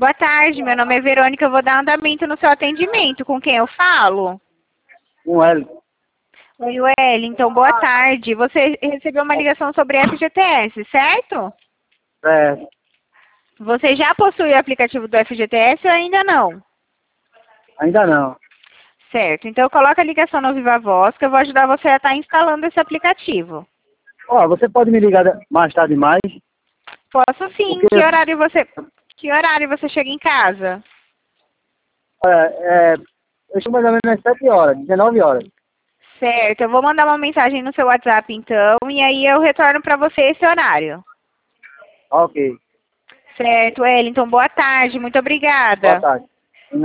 Boa tarde, meu nome é Verônica, eu vou dar andamento no seu atendimento. Com quem eu falo? Um L. Oi, Wellington, boa tarde. Você recebeu uma ligação sobre FGTS, certo? É, Você já possui o aplicativo do FGTS ou ainda não? ainda não. Certo, então coloca a ligação no Viva Voz que eu vou ajudar você a estar instalando esse aplicativo. Ó, você pode me ligar mais tarde mais? Posso sim. Porque, Que horário você chega em casa? eu chego mais ou menos às 7 horas, 19 horas. Certo, eu vou mandar uma mensagem no seu WhatsApp então e aí eu retorno para você esse horário. Ok, Certo, Wellington, boa tarde, muito boa obrigada. tarde.